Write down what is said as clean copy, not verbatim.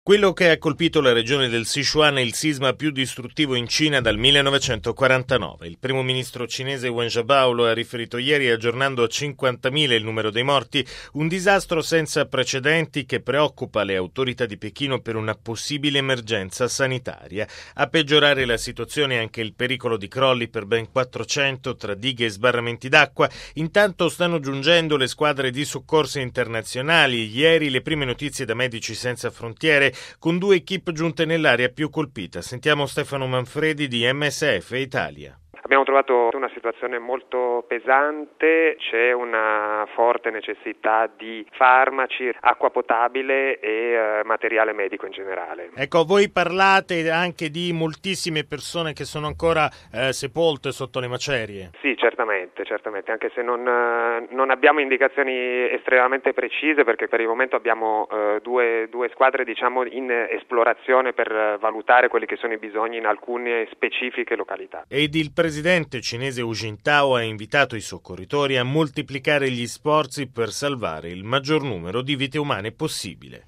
Quello che ha colpito la regione del Sichuan è il sisma più distruttivo in Cina dal 1949. Il primo ministro cinese Wen Jiabao lo ha riferito ieri, aggiornando a 50.000 il numero dei morti, un disastro senza precedenti che preoccupa le autorità di Pechino per una possibile emergenza sanitaria. A peggiorare la situazione è anche il pericolo di crolli per ben 400 tra dighe e sbarramenti d'acqua. Intanto stanno giungendo le squadre di soccorso internazionali. Ieri le prime notizie da Medici Senza Frontiere, con 2 equip giunte nell'area più colpita. Sentiamo Stefano Manfredi di MSF Italia. Abbiamo trovato una situazione molto pesante, c'è una forte necessità di farmaci, acqua potabile e materiale medico in generale. Ecco, voi parlate anche di moltissime persone che sono ancora sepolte sotto le macerie. Sì, certamente, anche se non abbiamo indicazioni estremamente precise, perché per il momento abbiamo due squadre in esplorazione per valutare quelli che sono i bisogni in alcune specifiche località. Ed il presidente cinese Hu Jintao ha invitato i soccorritori a moltiplicare gli sforzi per salvare il maggior numero di vite umane possibile.